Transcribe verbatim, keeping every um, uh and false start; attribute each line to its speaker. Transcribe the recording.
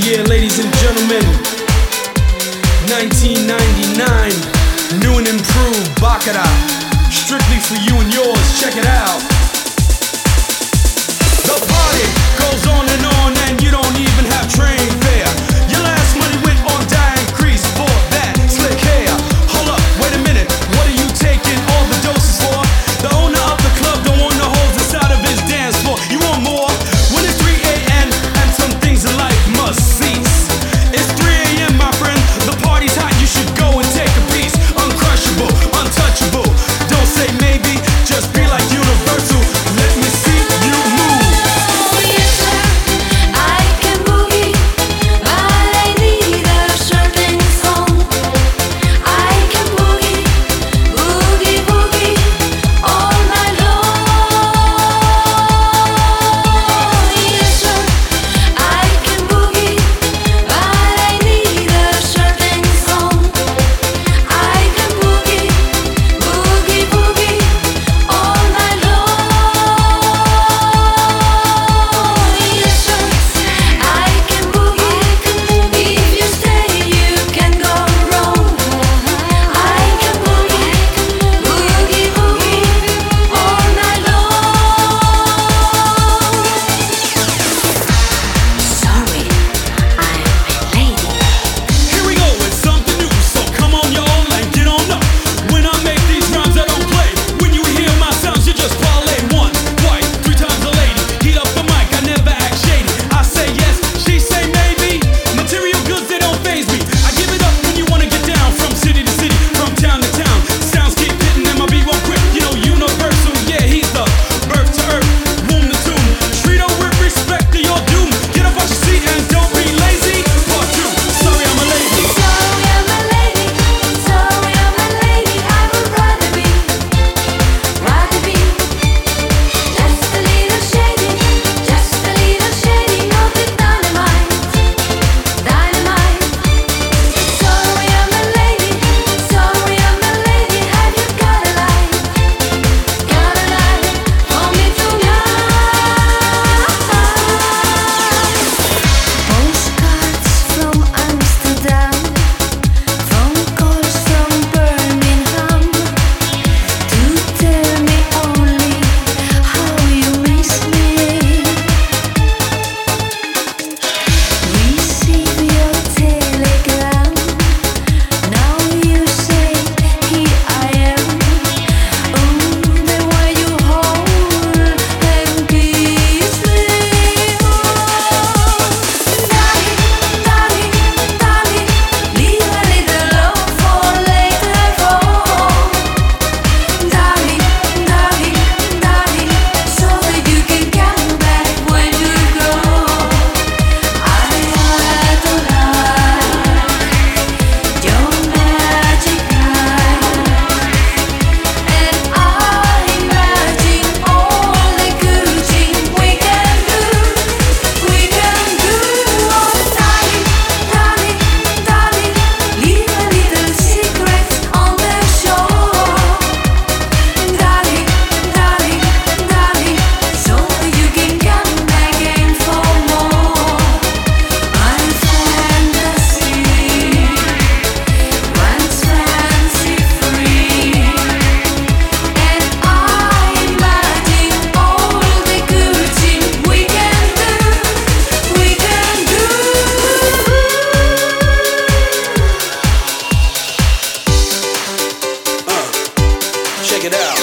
Speaker 1: Yeah, ladies and gentlemen, nineteen ninety-nine, new and improved Baccarat, strictly for you and yours, check it out. The party goes on and on and you don't even have train fare. Your last money went on dying crease for that slick hair. Hold up, wait a minute, what are you taking all the doses for? The owner of the club don't want no holes inside of his dance floor. You want more? When it's three a.m. and some things in life must cease. It's three a.m. my friend, the party's hot, you should go and take a piece. Uncrushable, untouchable, don't say maybe, just be like Universal. Let me see you move.
Speaker 2: Check it out.